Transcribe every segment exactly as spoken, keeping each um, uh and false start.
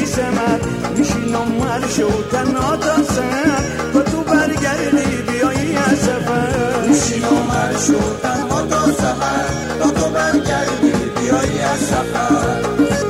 ثمر میشینم مرش و تنها تا سحر تا تو برگردی بیایی از سفر میشینم مرش و تنها تا سحر تا تو برگردی بیایی از سفر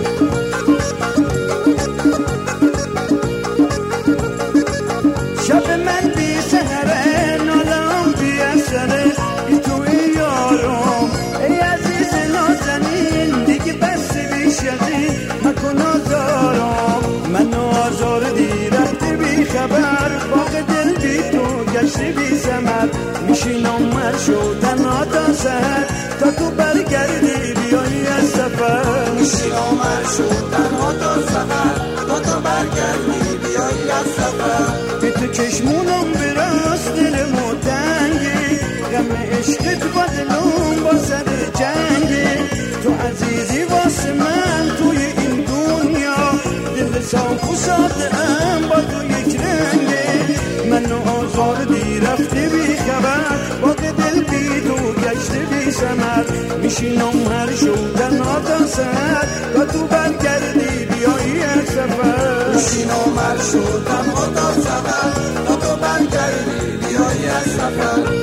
شب من بی سهره نالم بی اثره ای توی یارم ای عزیز نازنین دیگه بس بیش از این مکن آزارم من آزار دی رفته بی خبر باغ دل بی تو گشته بی ثمر میشینم مرش و تنها تا سحر تا تو برگردی بیایی از سفر میشینم مرش و تنها تا سحر تا تو برگردی بیایی از سفر به تو چشمونم براست دلمو تنگی غم عشقت با دلم با سر جنگی تو عزیزی واسه من توی این دنیا دل صاف و ساده ام با تو یک رنگی من آزار دی رفته بی خبر باغ دل بی تو گشته بی ثمر میشینم هر شو تنها تا سحر تا تو برگردی بیایی از سفر میشینم مرش و تنها تا سحر تا تو برگردی بیایی از سفر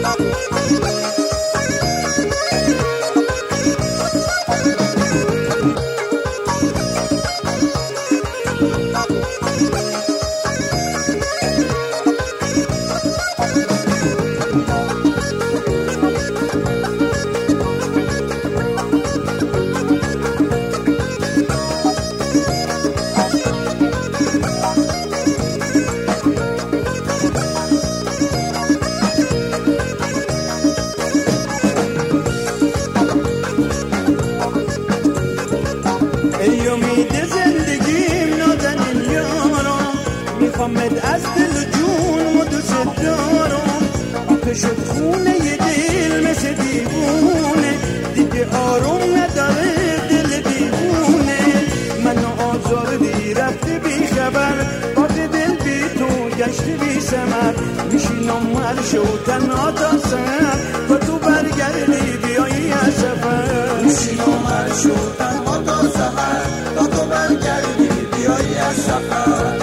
ای امید زندگیم نازنین یارم میخوامت از دل و جون و دوست دارم آخه شد خونه ی دل مثل دیوونه دیگه آروم نداره دل دیوونه من آزار دی رفته بی خبر باغ دل بی تو گشته بی ثمر میشینم مرش و تنها تا سحر تا تو برگردی بیایی از سفر میشینم مرش و تنها تا سحر تا تو برگردی بیایی از سفر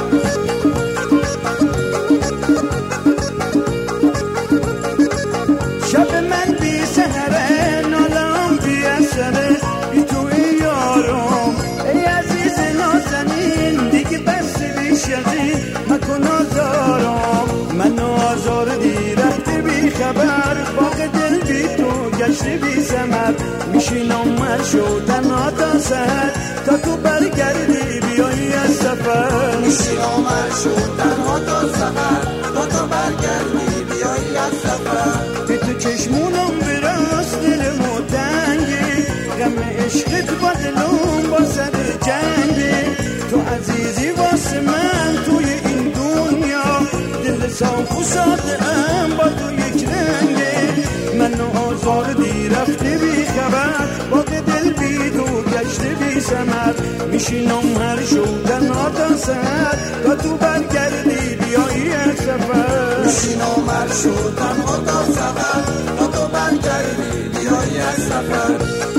شب من بی سهره نالم بی اثره ای توی یارم ای عزیز نازنین دیگه بس بیش از این مکن آزارم من آزار دی رفته بی خبر باغ دل بی تو گشته بی ثمر میشینم مرش و تنها تا سحر تا تو برگردی بیایی از سفر میشینم مرش و تنها تا سحر تا تو برگردی بیایی از سفر به تو چشمونم براست دلمو تنگی غم عشقت با دلم با سر جنگی تو عزیزی واسه من توی این دنیا دل صاف و ساده ام با تو یک رنگی من آزار دی رفته بی خبر باغ دل بی تو گشته بی ثمر میشینم هر شو تنها تا سحر تا تو برگردی بیایی از سفر میشینم مرش و تنها تا سحر تا تو برگردی بیایی از سفر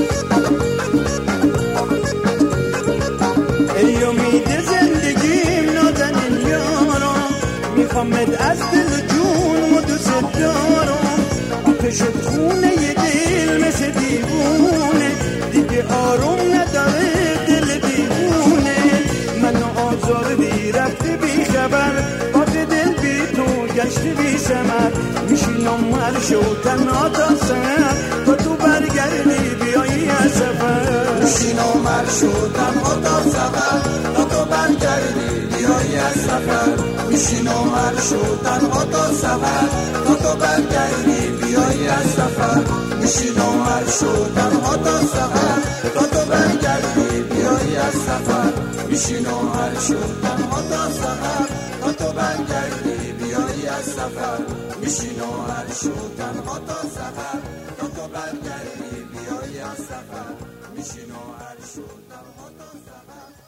ای امید زندگیم نازنین یارم میخوامت از دل و جون و دوست دارم آخه شد خونه ی دل مثل دیوونه دیگه آروم نداره دل دیوونه من آزار دی رفته بی خبر باغ دل بی تو گشته بی ثمر میشینم مرش و تنها تا سحر تا تو برگردی بیایی از سفر میشینم مرش و تنها تا سحر تا تو برگردی بیایی از سفر میشینم مرش و تنها تا سحر تا تو برگردی بیایی از سفر میشینم مرش و تنها تا سحر تا تو برگردی بیایی از سفر میشینم مرش و تنها تا سحر تا تو برگردی بیایی از سفر میشینم مرش و تنها تا سحر تا تو برگردی بیایی از سفر میشینم مرش و تنها تا سحر